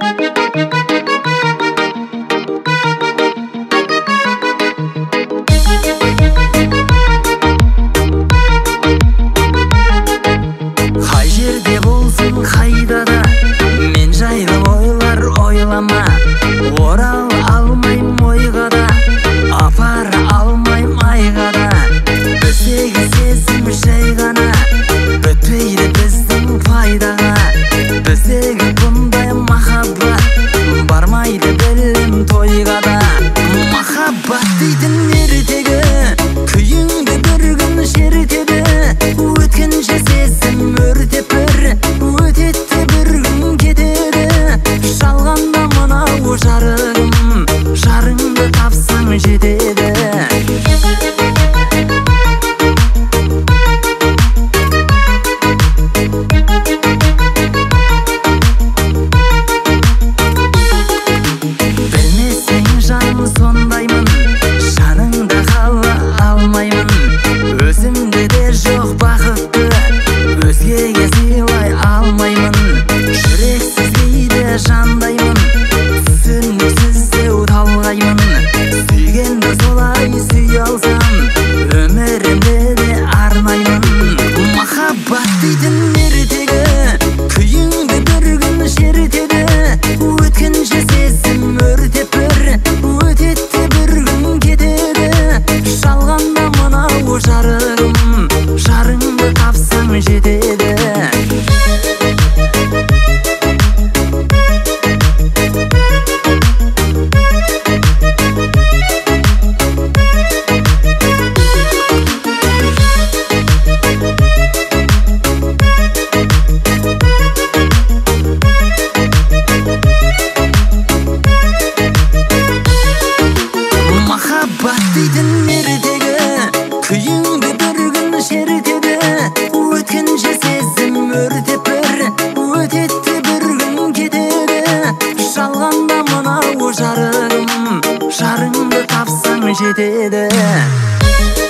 Қай жерде болсын қайда да мен жайлы ойлар ойлама, орала алмайм ойға да, апара алмайм айға да. Біздегі сезім жай ғана бітпейді біздің пайдаға, біздегі бұндай махаббат бармайды білем тойға да. Махаббат дейтін ертегі күйіңді бір күн шертеді, өткінші сезім өртеп бір өтетті, бір күн кетеді. Жалғанда мынау жарығым, жарыңды тапсаң жетеді. Білмесең жаным сондаймын, жаныңда қала алмаймын. Өзімде де жоқ бақытты, өзгеге сыйлай алмаймын. Жүрексіз кейде жандаймын, түсініксіздеу талғаймын. Сүйгенді солай сүй алсам, өмірімде де арнаймын. Махаббат дейтін ертегі күйіңді бір күн шертеді, өткінші сезім өртеп бір өтетті, бір күн кетеді. Жалғанда мынау жарығым, жарыңды тапсаң жетеді. Махаббат дейтін ертегі күйіңді бір күн шертеді, өткінші сезім өртеп бір өтетті, бір күн кетеді. Жалғанда мынау жарығым, жарыңды тапсаң жетеді.